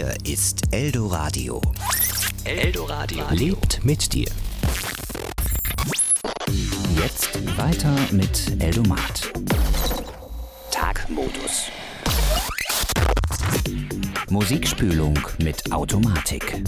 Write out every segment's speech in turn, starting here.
Hier ist Eldoradio. Eldoradio Lebt mit dir. Jetzt weiter mit Eldomat. Tagmodus. Musikspülung mit Automatik.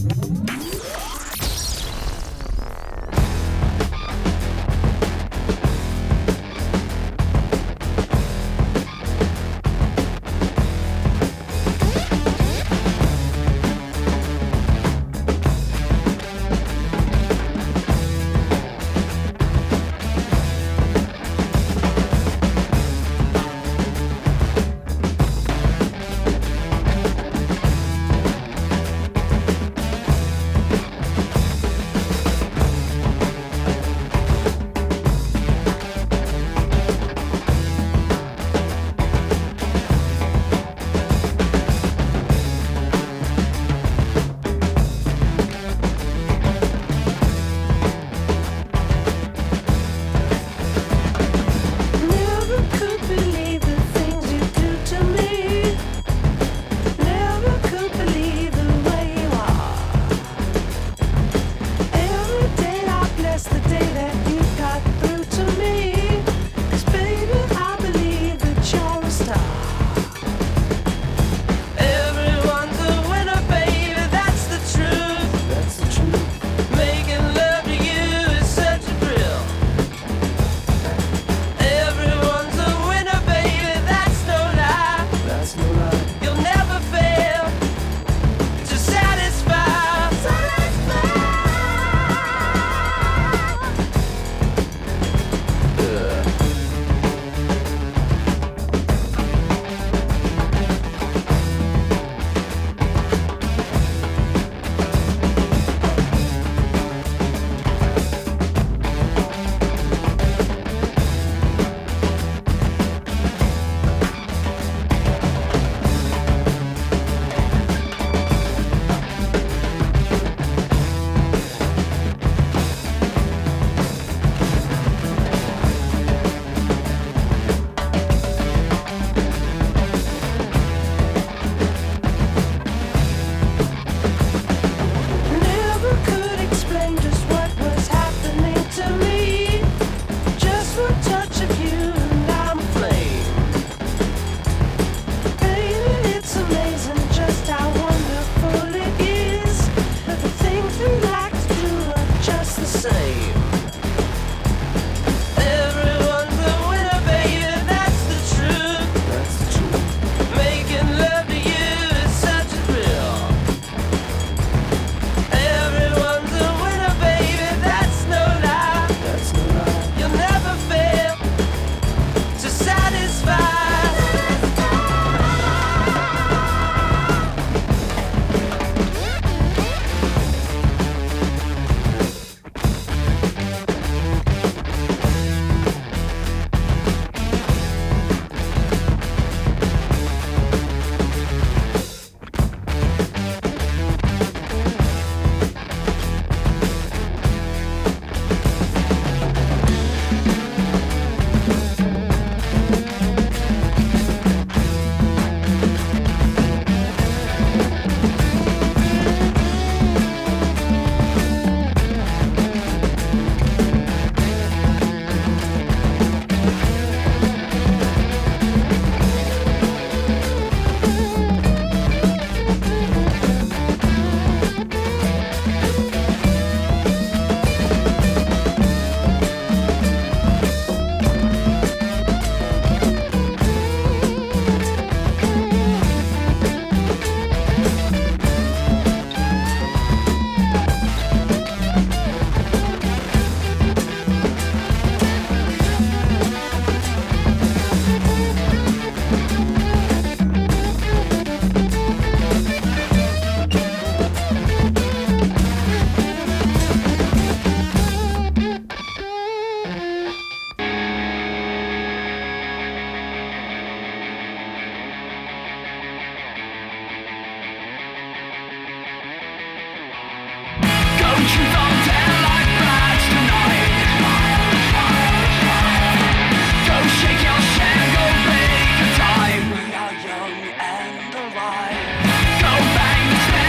Go bang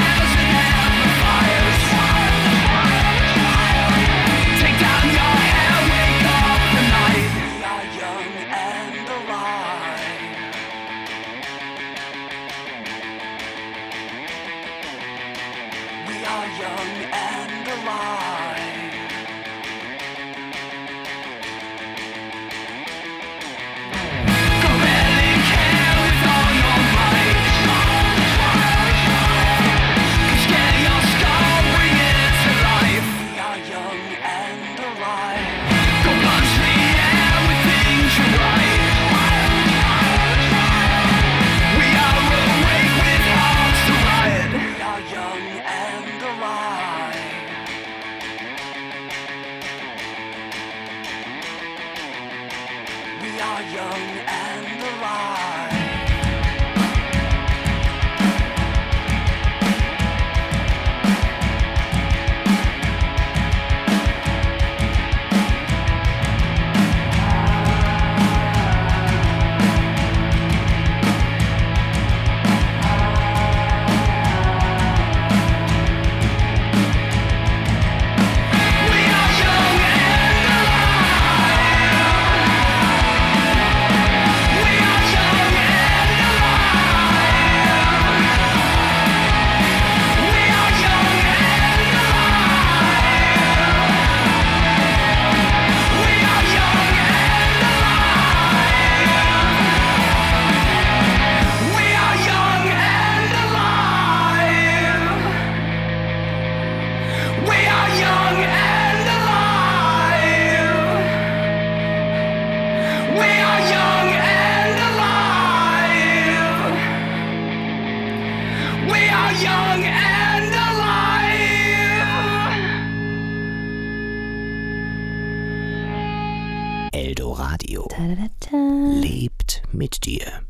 Eldoradio lebt mit dir.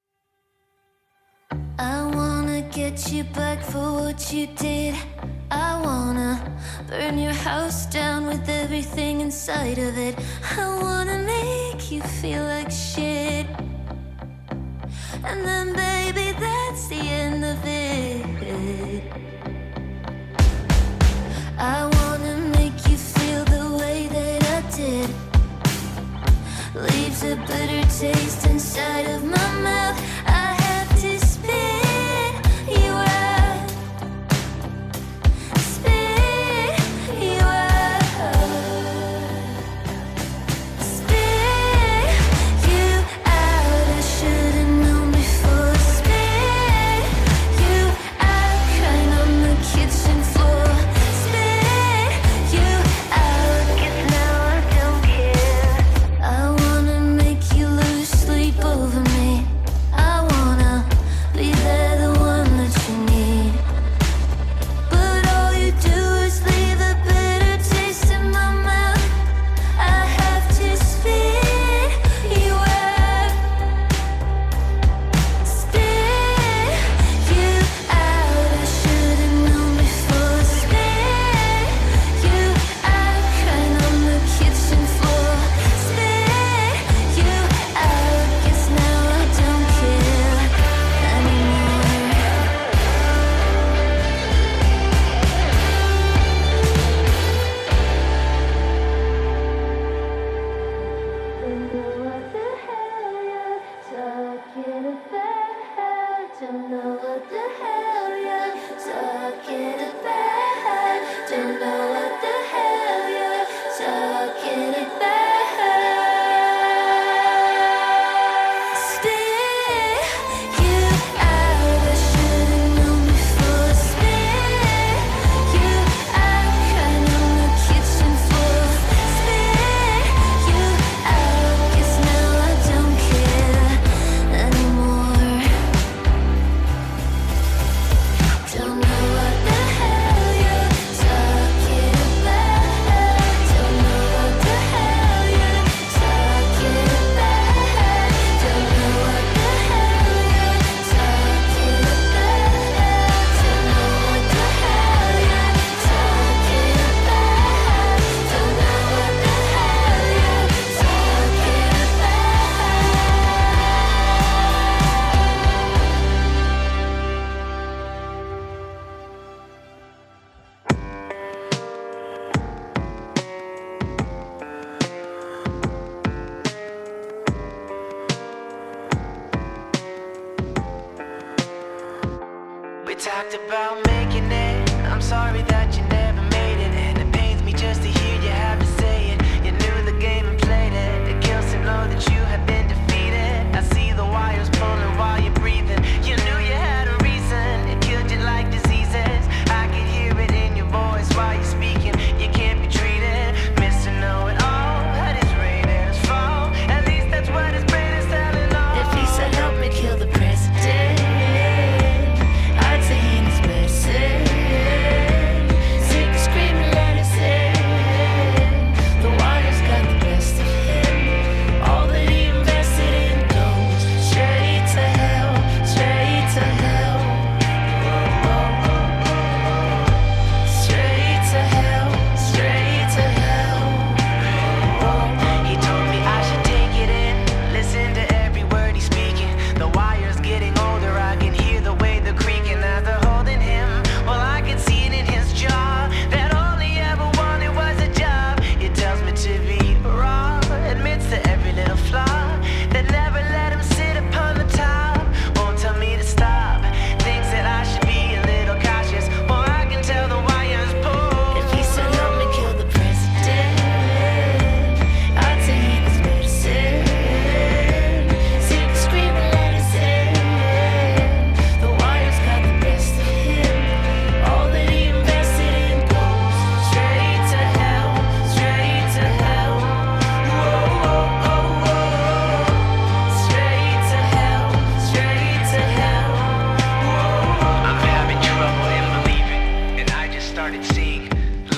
I wanna get you back for what you did. I wanna burn your house down with everything inside of it. I wanna make you feel like shit. And then baby, that's the end of it. I wanna make you feel the way that I did. Leaves a bitter taste inside of my mouth. I have to spit you out. Spit you out. Spit you out. I should've known before. Spit you out. Crying on the kitchen floor. Spit you out. 'Cause now I don't care. I wanna make you lose sleep over me. I wanna be there, the one that you need. But all you do is leave a bitter taste in my mouth. I have to spit you out. Spit you out. I should've known before. Spit you out. Crying on the kitchen floor. Spit you out. Guess now I don't care anymore. Don't know what the hell you're talking about. Don't know what the hell you're talking about. Don't know what the hell you're talking about. Spit you out. I should've known before. Spit you out. Crying on the kitchen floor. Spit you out. 'Cause now I don't care anymore. Don't know what the hell you're talking about. Don't know what the hell you're talking about. Don't know what the hell you're talking about. Don't know what the hell you're talking about. Don't know what the hell you're talking We talked about making it. I'm sorry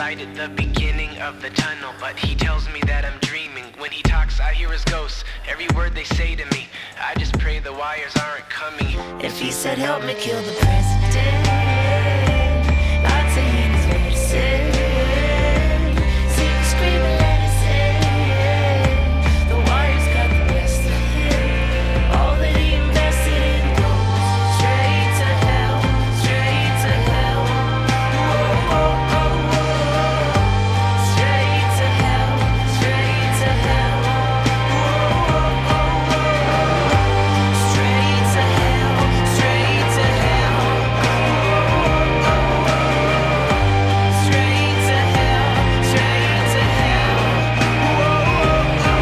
light at the beginning of the tunnel, but he tells me that I'm dreaming. When he talks, I hear his ghosts. Every word they say to me, I just pray the wires aren't coming. If he said help me kill the president, I'd say in his verses. See him screaming, let it say. The wires got the best of him. All that he invested in goes straight to hell, straight to hell. Oh, oh, oh, oh. Straight to hell, straight to hell. Oh, oh, oh, oh. Straight to hell, straight to hell. Oh, oh, oh. Straight to hell, straight to hell. Oh, oh,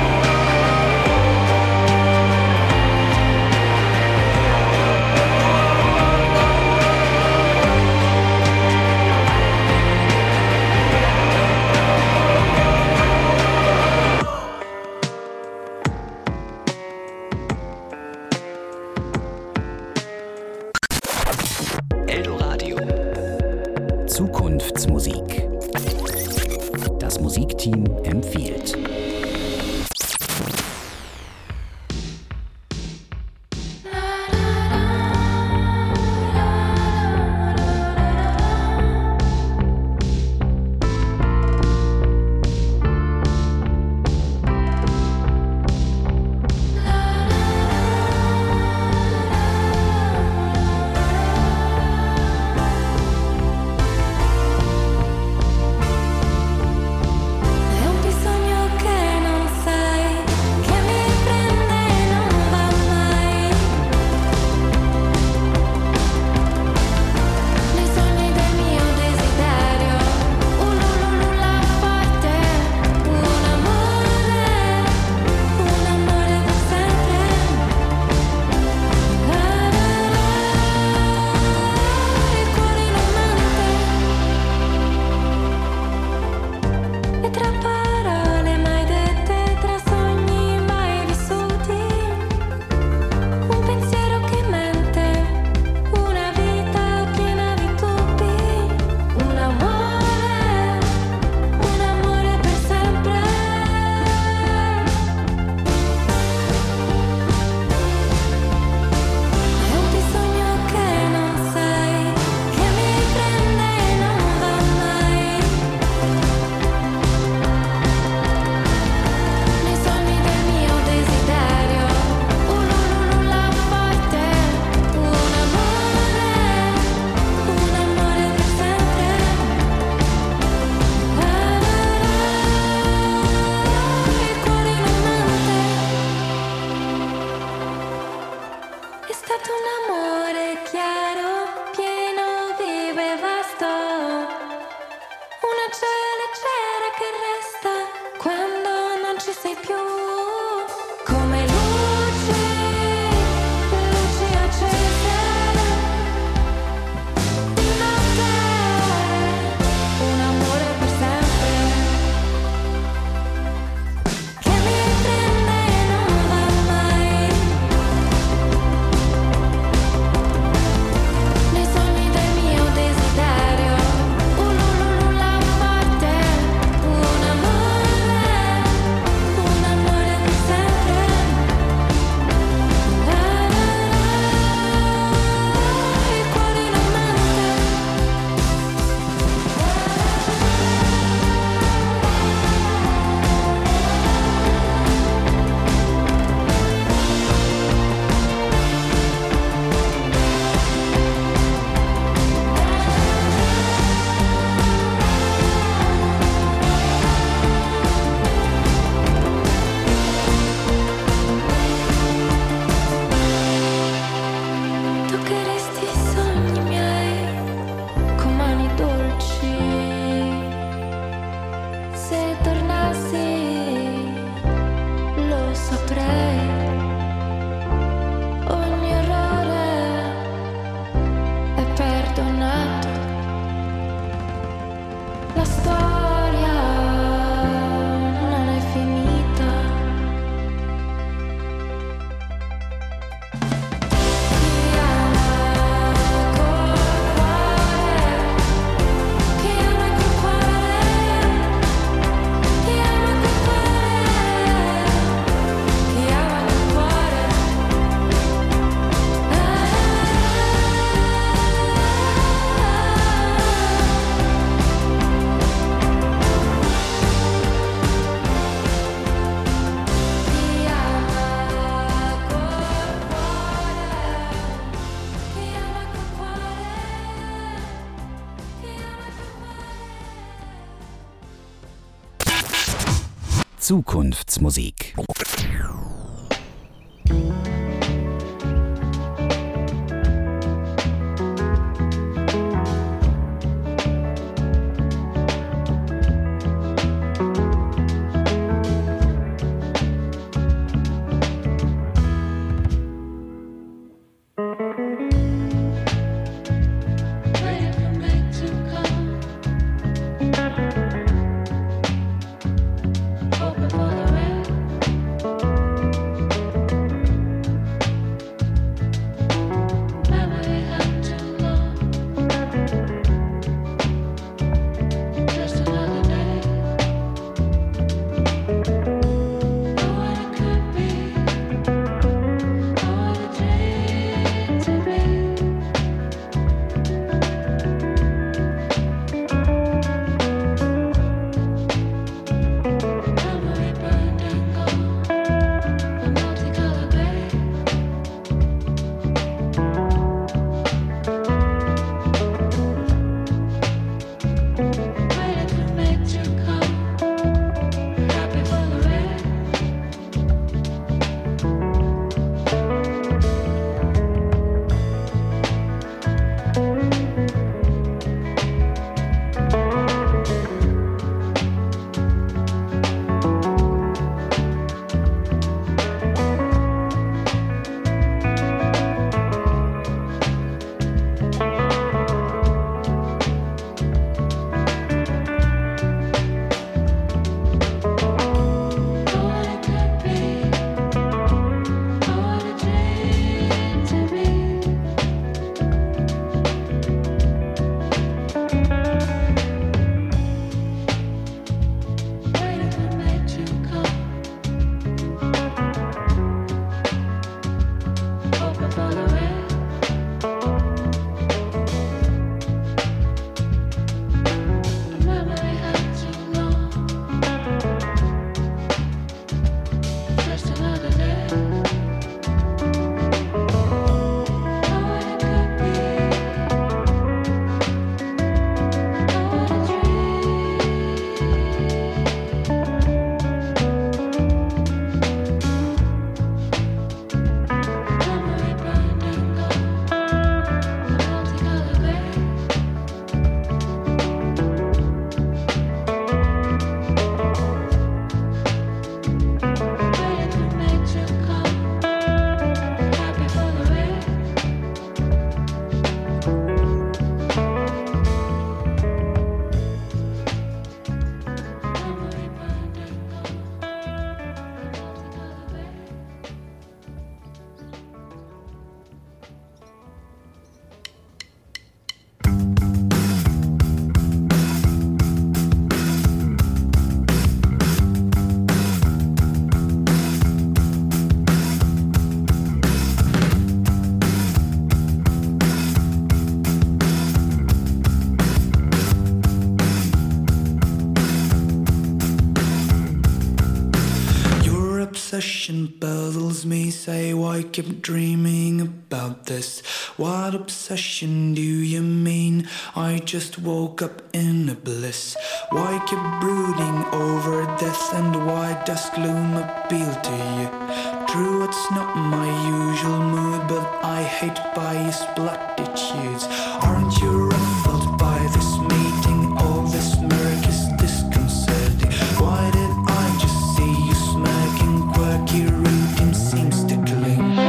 Eldoradio. Zukunftsmusik. Das Musikteam empfiehlt. È un bisogno che non sai, che mi prende e non va mai. Nei sogni del mio desiderio, ululula forte, un amore per sempre. Il cuore in mente. E tra parole mai dette, tra sogni mai vissuti, un pensiero che mente, una vita piena di dubbi, un amore per sempre. È un bisogno che non sai, che mi prende e non va mai. Nei sogni del mio desiderio, ululula forte, un amore per sempre. Il cuore in mente. È stato un amore chiaro, pieno, vivo e vasto. Una gioia leggera che resta quando non ci sei più. Come luci accese di notte. Un amore per sempre. Che mi prende e non va mai. Nei sogni del mio desiderio, ululula forte, un amore per sempre. Il cuore in toccheresti i sogni miei con mani dolci. Se tornassi lo saprei. Ogni errore è perdonato. La storia non è finita. Chi ama col cuore, chi ama col cuore. Zukunftsmusik. Obsession puzzles me, say why keep dreaming about this? What obsession do you mean? I just woke up in a bliss. Why keep brooding over death, and why does gloom appeal to you? True, it's not my usual mood, but I hate biased platitudes. Aren't you ruffled by this meeting? All this murk is disconcerting. Why did I just see you smirking? Quirky routine seems to cling.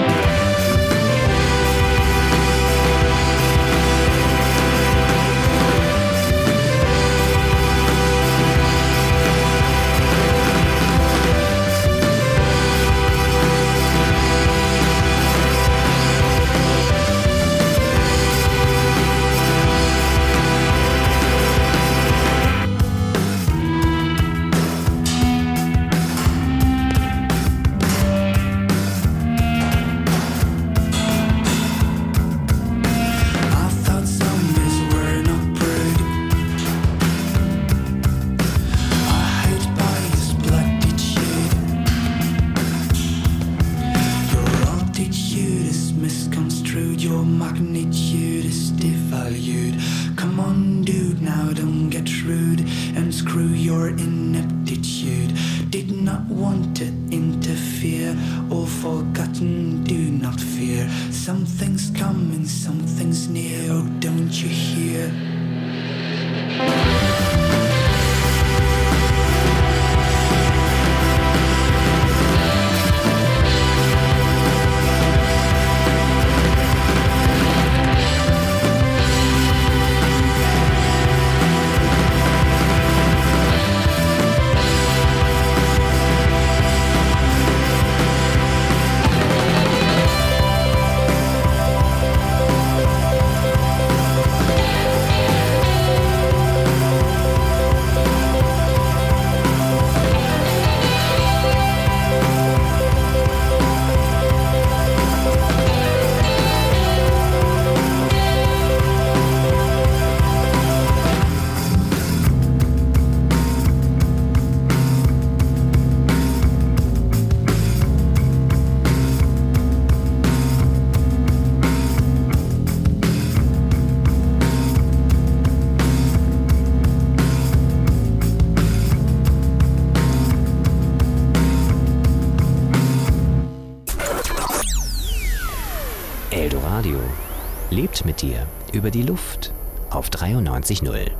Come on, dude, now don't get rude and screw your ineptitude. did not want to interfere. All forgotten, do not fear. Something's coming, something's near. Oh, don't you hear? Eldoradio lebt mit dir über die Luft auf 93.0.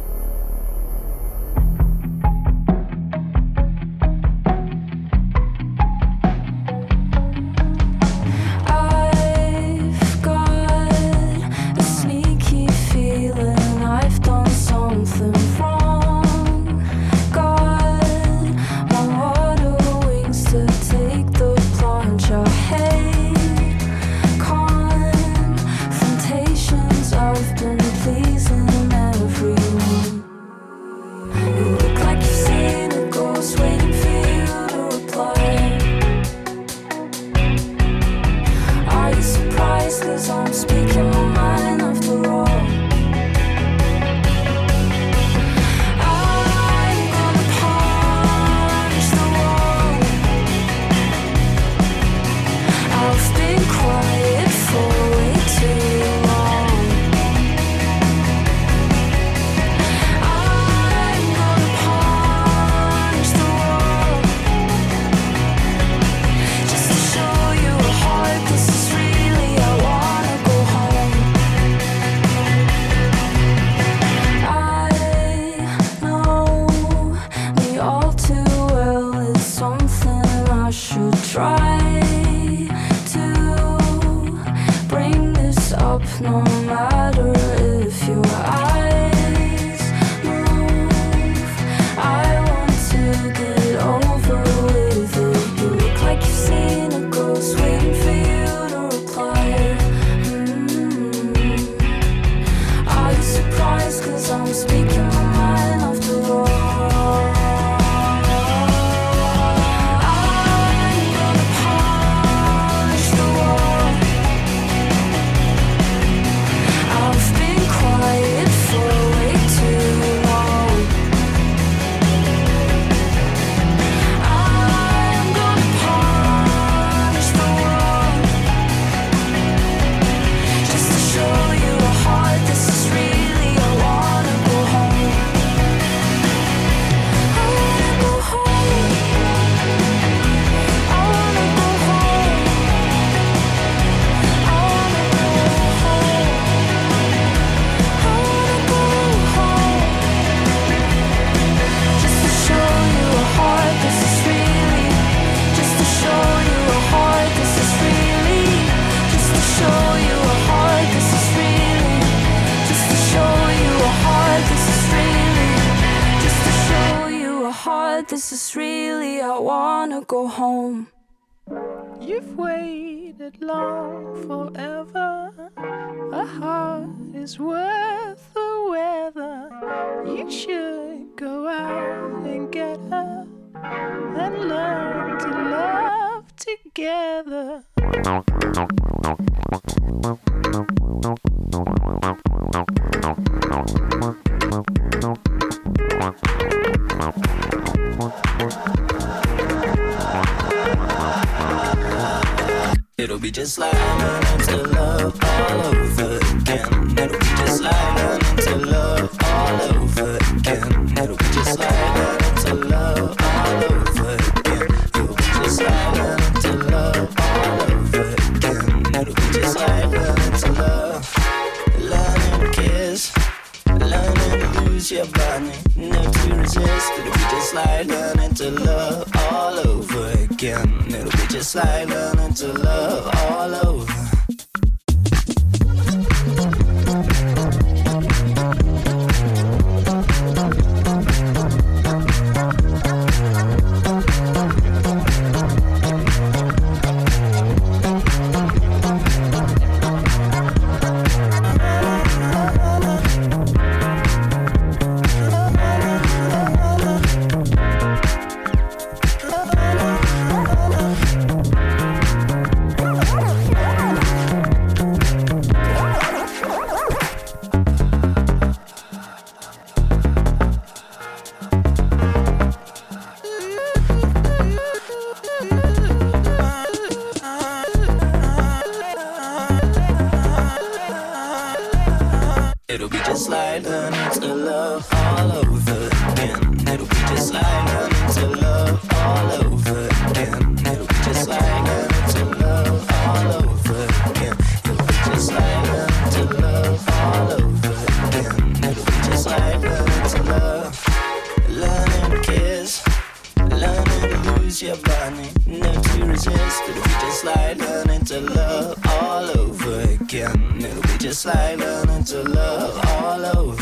This is really, I wanna go home. You've waited long forever. A heart is worth the weather. You should go out and get her and learn to love together. It'll be just like learning to love all over again. It'll be just like learning to love all over again. It'll be just like learning to love all over again. to resist. It'll be just like learning to love all over again. It'll be just like learning to love all over. It'll be just like learning to love all over again. It'll be just like learning to love all over again. It'll be just like learning to love all over again. It'll be just like learning to love all over again. It'll be just like learning to love. Learning to kiss, learning to lose your body, never to resist. It'll be just like learning to love all over again. It'll be just like learning to love all over.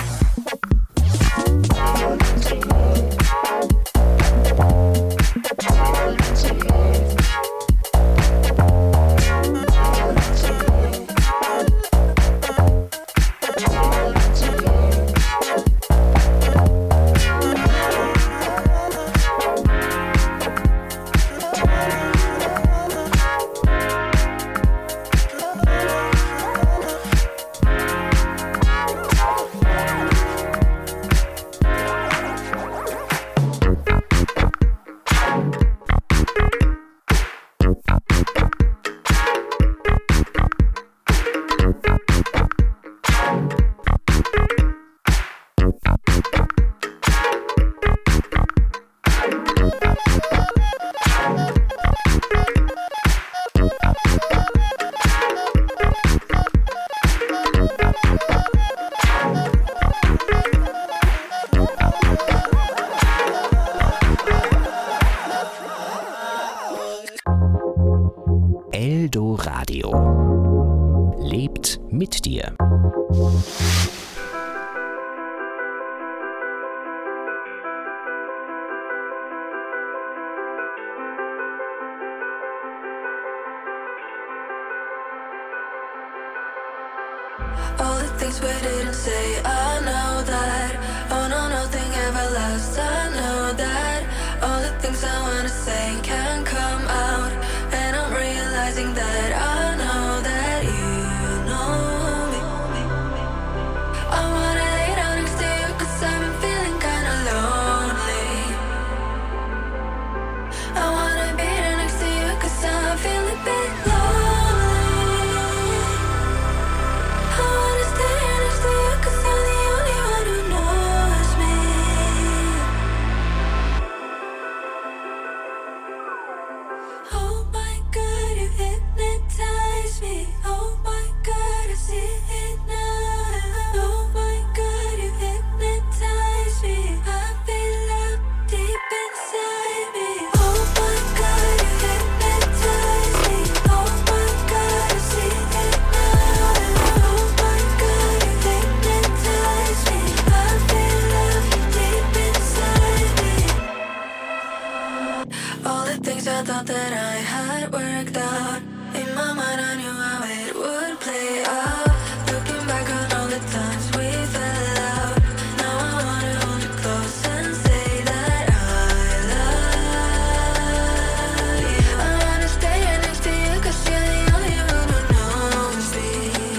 Eldo Radio. Lebt mit dir. All the things we didn't say, I know that. Oh no, nothing ever lasts, I know that. All the things I wanna say can't come out, and I'm realizing that I know that you know me. I wanna lay down next to you 'cause I've been feeling kinda lonely. I wanna be there next to you 'cause I feel a bit lonely. I wanna stay here next to you 'cause you're the only one who knows me. Oh my God, you hypnotize me. Oh my God, I see it now. Oh my God, you hypnotize me. I feel love deep inside me. Oh my God, you hypnotize me. Oh my God, I see it now. Oh my God, you hypnotize me. I feel love deep inside me. All the things I thought that I had worked out, in my mind I knew how it would play out. Looking back on all the times we fell out, now I wanna hold you close and say that I love you. I wanna stay here next to you 'cause you're the only one who knows me.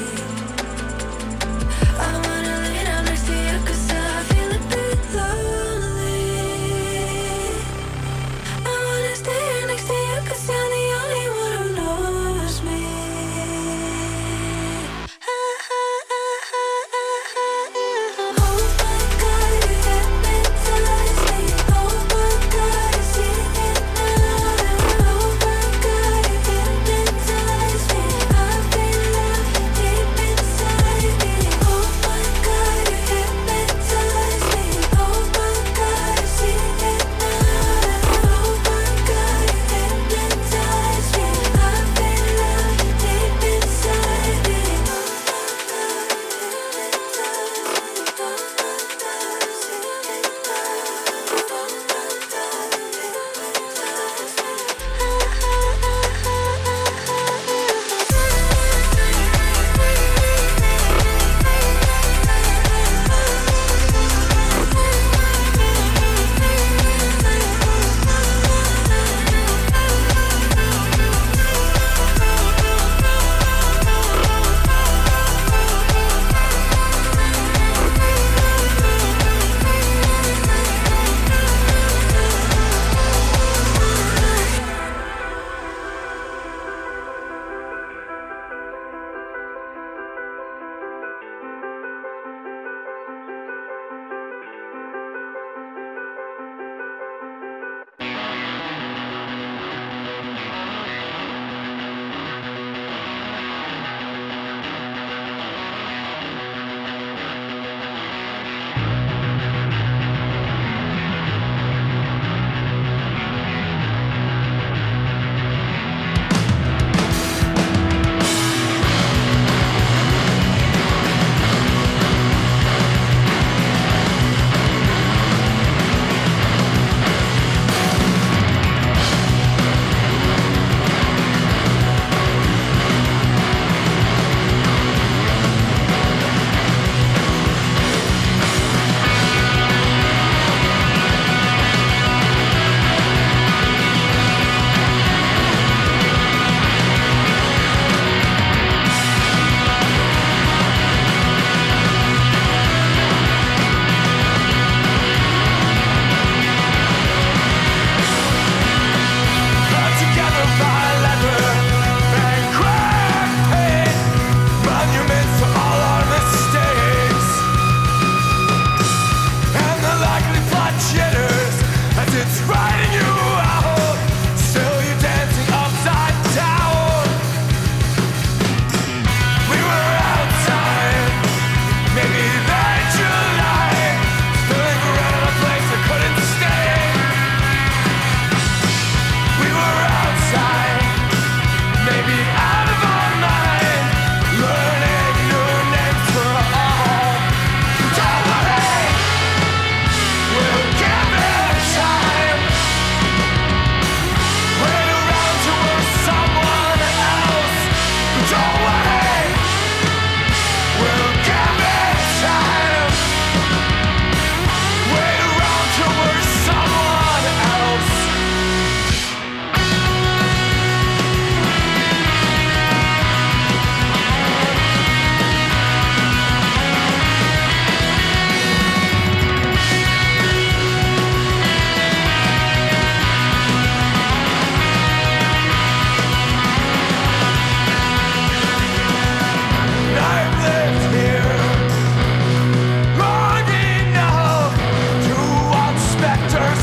I wanna lay down next to you 'cause I feel a bit lonely. I wanna stay here next to you 'cause you're the only one who knows me.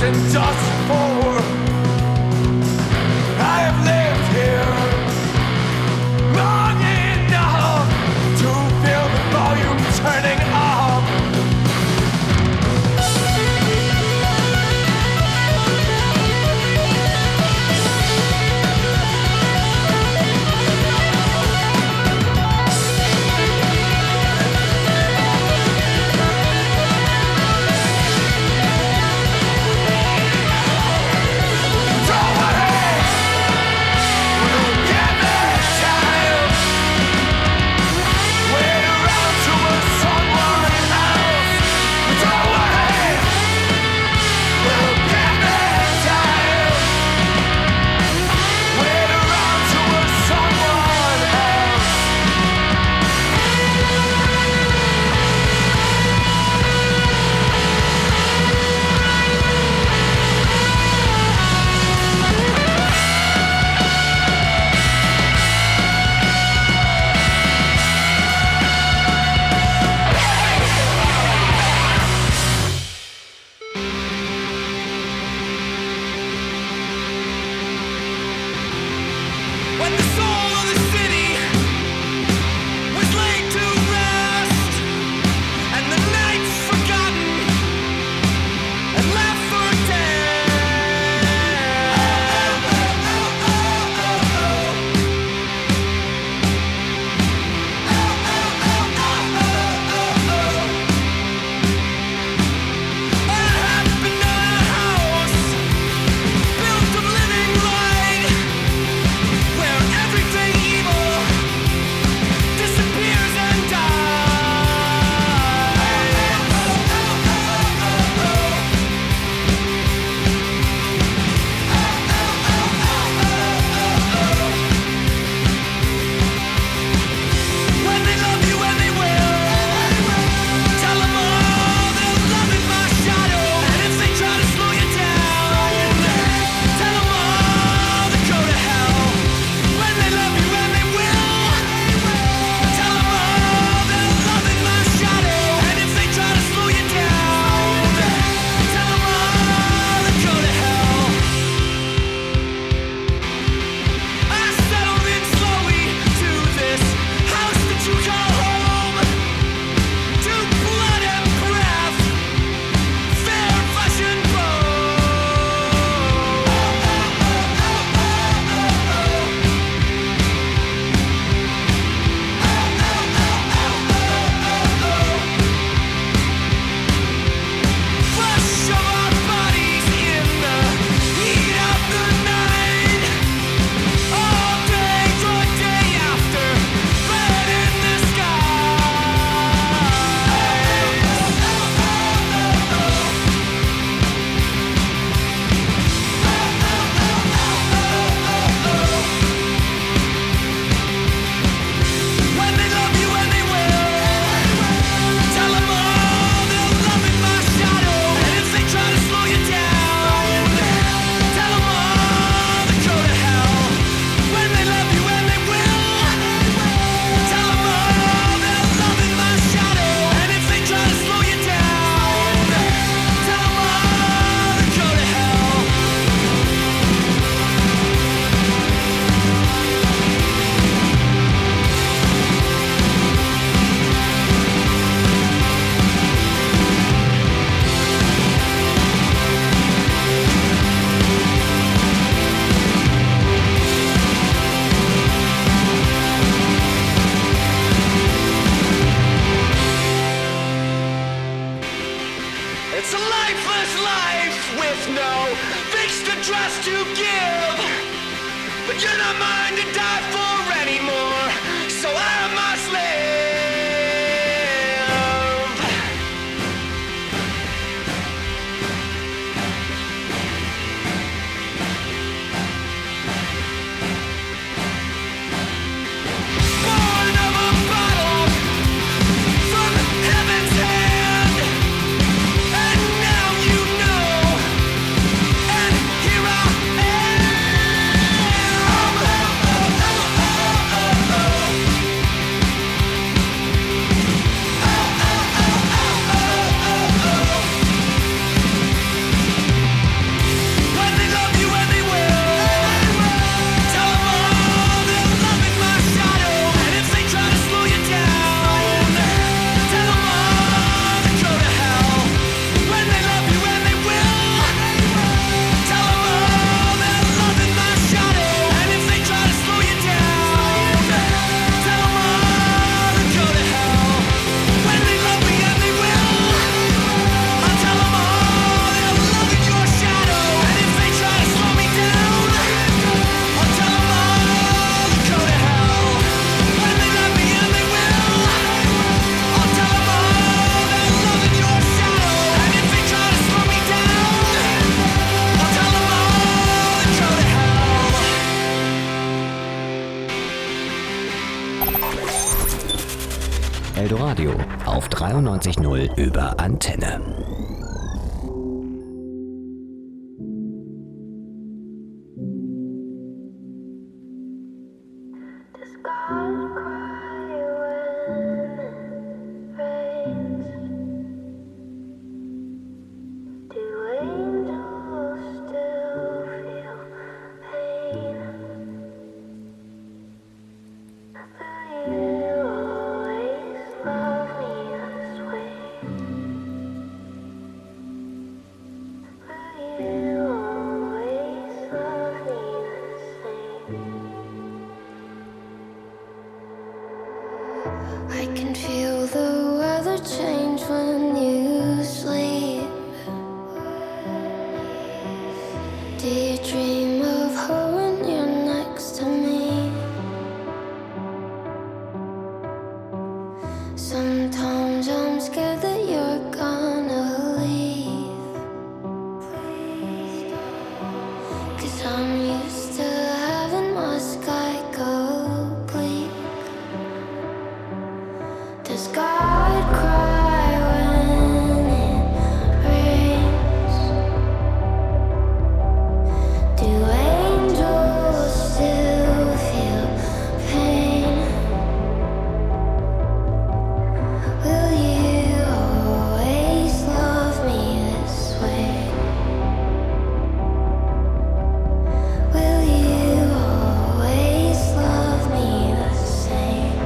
and dust for. I have lived here long enough to feel the volume turning up. Radio auf 93.0 über Antenne. I can feel the weather change when you sleep. Do you dream of her when you're next to me? Sometimes I'm scared that you're gonna leave, 'cause I'm used to having my sky go bleak. Does God cry when it rains? Do angels still feel pain? Will you always love me this way? Will you always love me the same?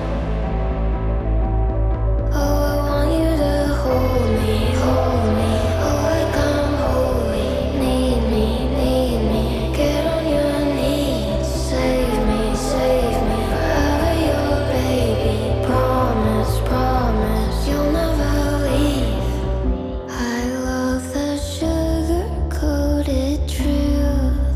Oh, I want you to hold me, hold me. Oh, like I'm holy. Need me. Get on your knees. Save me. Forever your baby. Promise, you'll never leave. I love the sugar-coated truth.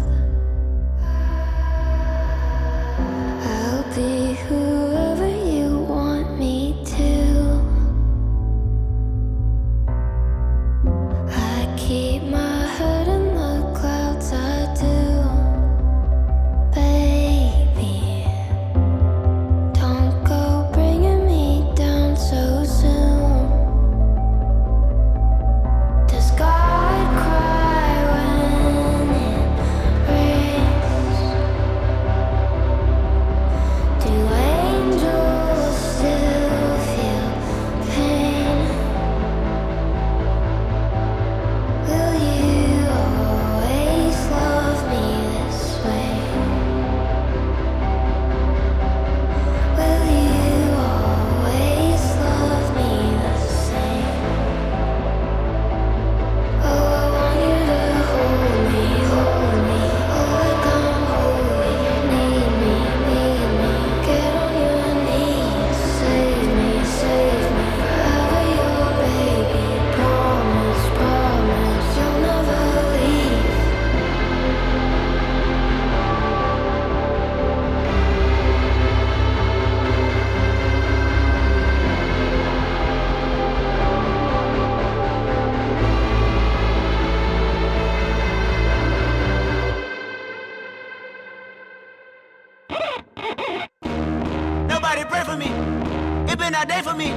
I'll be whoever you want me to. I keep my head in the clouds, I do. Baby, don't go bringing me down so soon. Does God cry when it rains? Do angels still feel pain? Will you always love me this way? Will you always love me the same? Oh, I want you to hold me. Oh, like I'm holy. Need me. Get on your knees. Save me. Forever your baby. Promise, you'll never leave. Nobody pray for me. It been a day for me.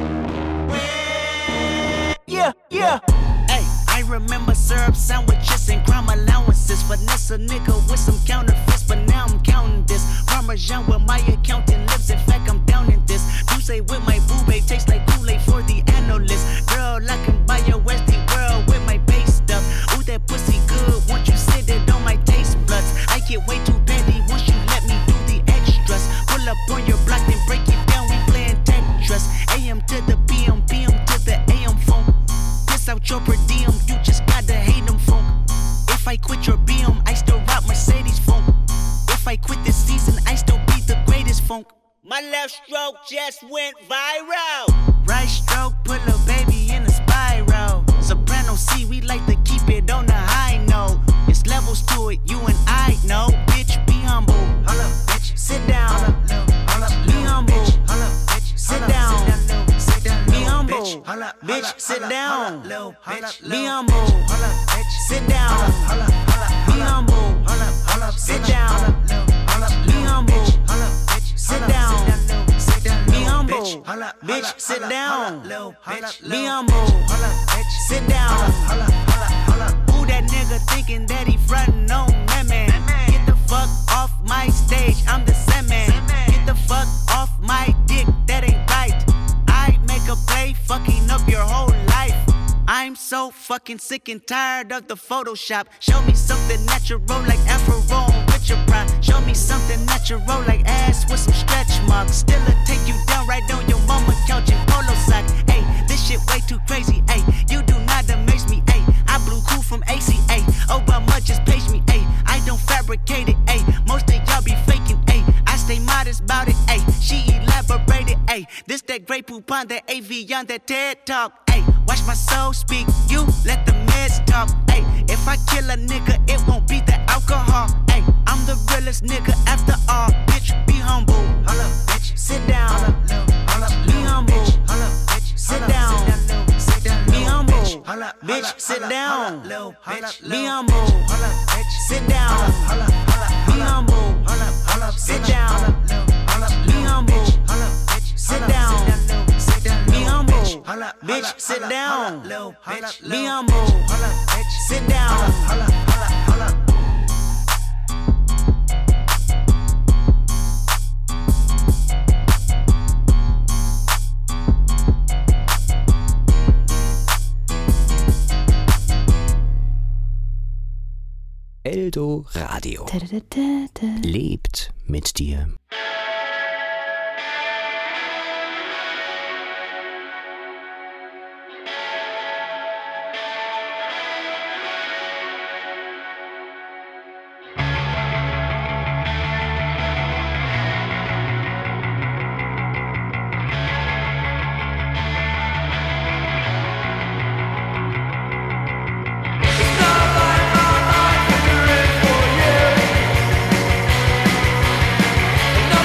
Yeah. Hey, I remember syrup sandwiches and crime allowances. Finesse a nigga with some counterfeits, but now I'm counting this. Parmesan with my accountant lips. In fact, I'm down in this. You say with my boo babe tastes like Kool-Aid for the analyst. Girl, I can buy your Westie world with my base stuff. Ooh, that pussy good. Won't you sit it on my taste buds? I get way too petty once you let me do the extras. Pull up on your block and break it down. We playing Tetris. AM to the PM to the AM phone. Piss out your per diem. You just gotta hate them phone. If I quit your BM, I still rock Mercedes funk. If I quit this season, I still be the greatest funk. My left stroke just went viral. Right stroke put a baby in a spiral. Soprano C, we like to keep it on the high note. It's levels to it, you and I know. Bitch, be humble. Holla, bitch. Sit down. Be humble. Sit down. Be humble. Bitch, sit down. Be humble. Sit down. Be humble. Sit down. Be humble. Sit down. Be humble. Bitch, sit down. down. Be humble. Sit down. Who that nigga thinking that he frontin' on me, man? Get the fuck off my stage, I'm the Sandman. Get the fuck off my dick, that ain't right. I make a play, fucking up your whole life. I'm so fucking sick and tired of the Photoshop. Show me something natural like Afro on Richard Pryor. Show me something natural like ass with some stretch marks. Still'll take you down right on your mama couch in polo socks. Ayy, this shit way too crazy. Ayy, you do not amaze me. Ayy, I blew cool from ACA. Obama just page me. Ayy, I don't fabricate it. Ayy, most of y'all be faking. Ayy, I stay modest about it. Ayy, she elaborated. Ayy, this that Grey Poupon, that AV on that TED Talk. Ayy, watch my soul speak, you let the meds talk. Ayy, if I kill a nigga, it won't be the alcohol. Ayy, I'm the realest nigga after all. Bitch, be humble. Holla, bitch. Sit down. Be humble. Sit down. Be humble. Bitch, sit down. Be humble. Sit down. Be humble. Sit down. Be humble. Sit down. Be humble. Bitch, sit down. Be humble. Sit down. Eldo Radio. Lebt mit dir. Not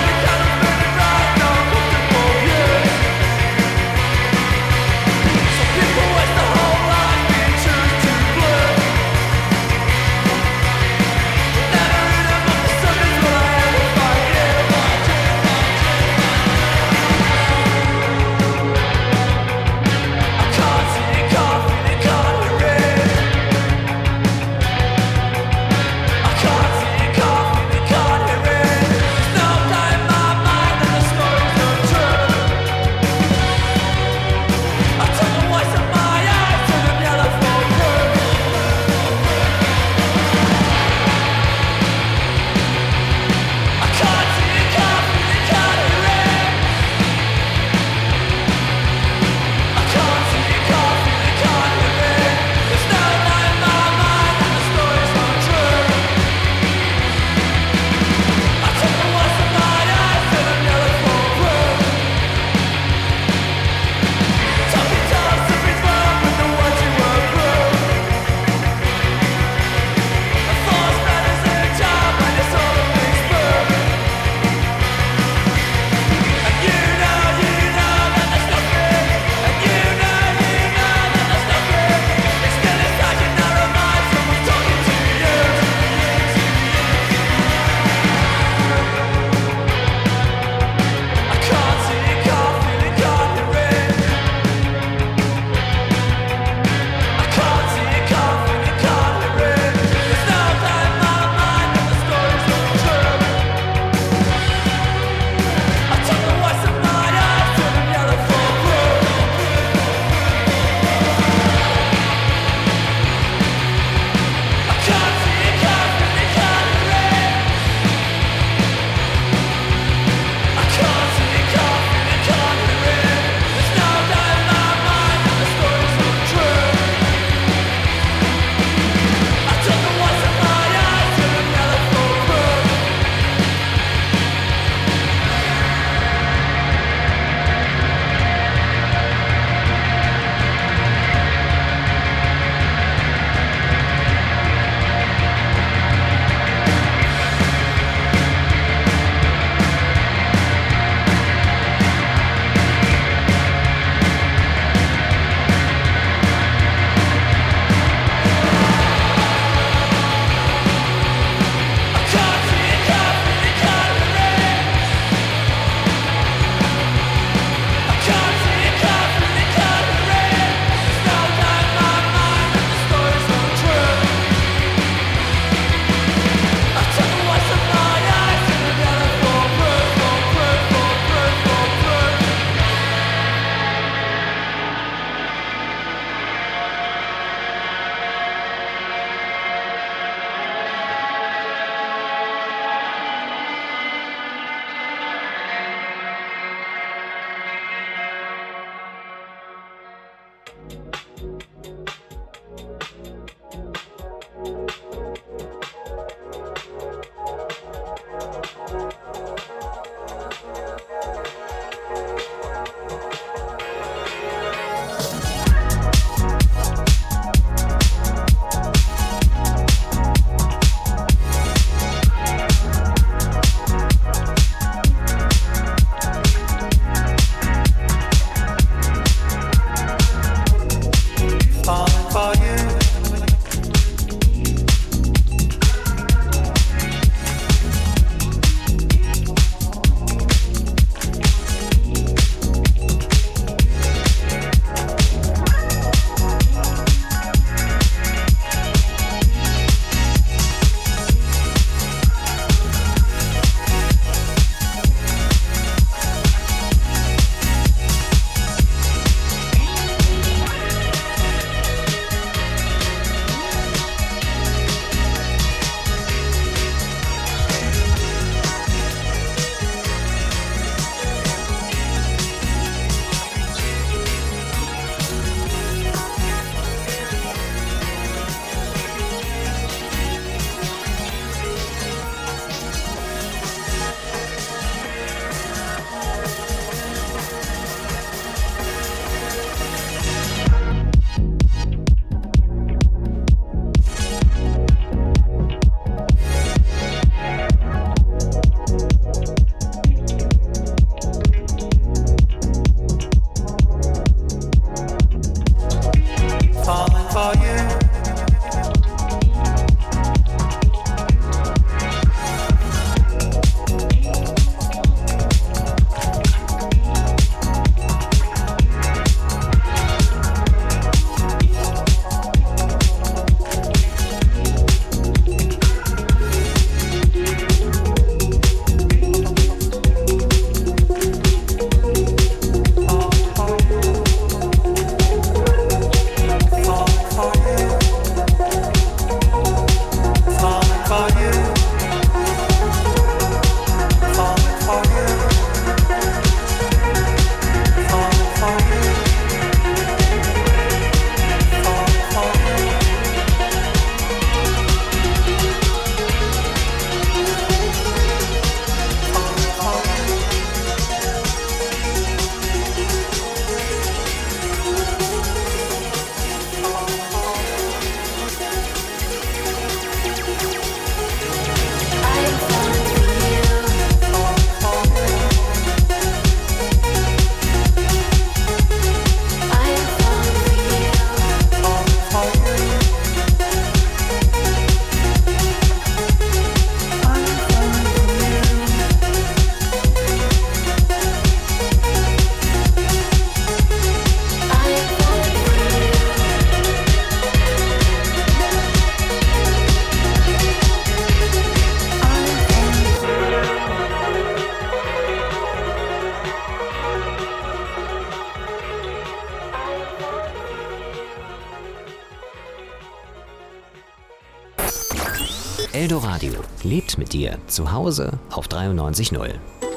Eldoradio lebt mit dir zu Hause auf 93.0.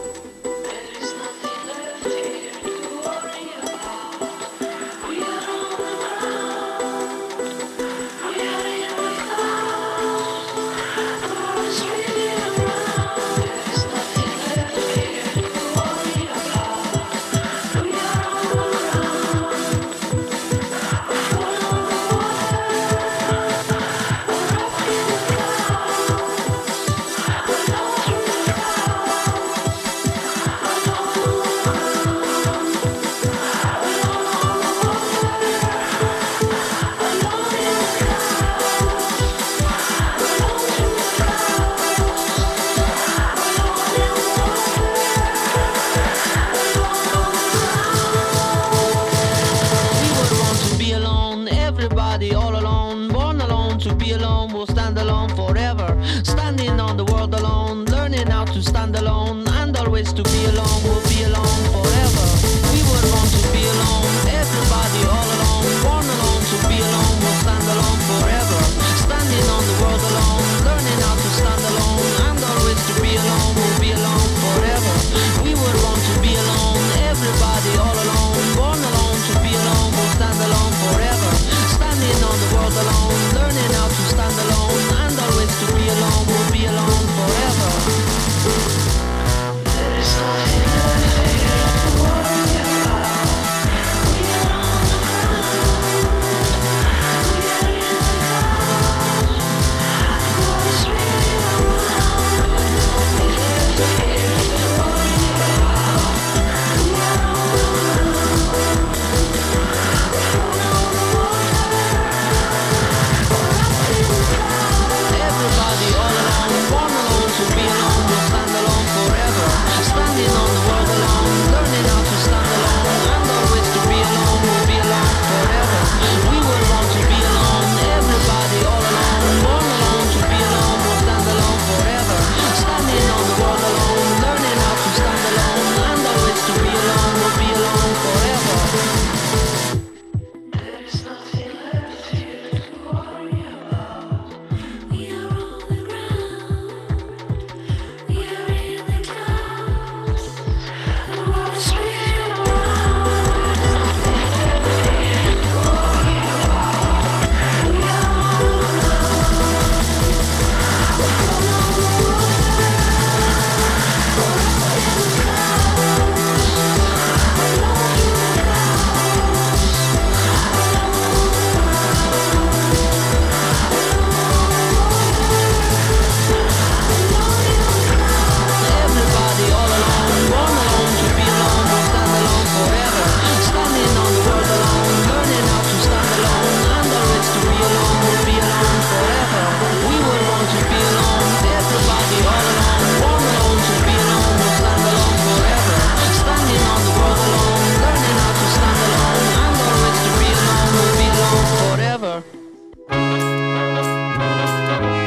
Everybody all alone, born alone to be alone, will stand alone forever. Standing on the world alone, learning how to stand alone, and always to be alone, will be alone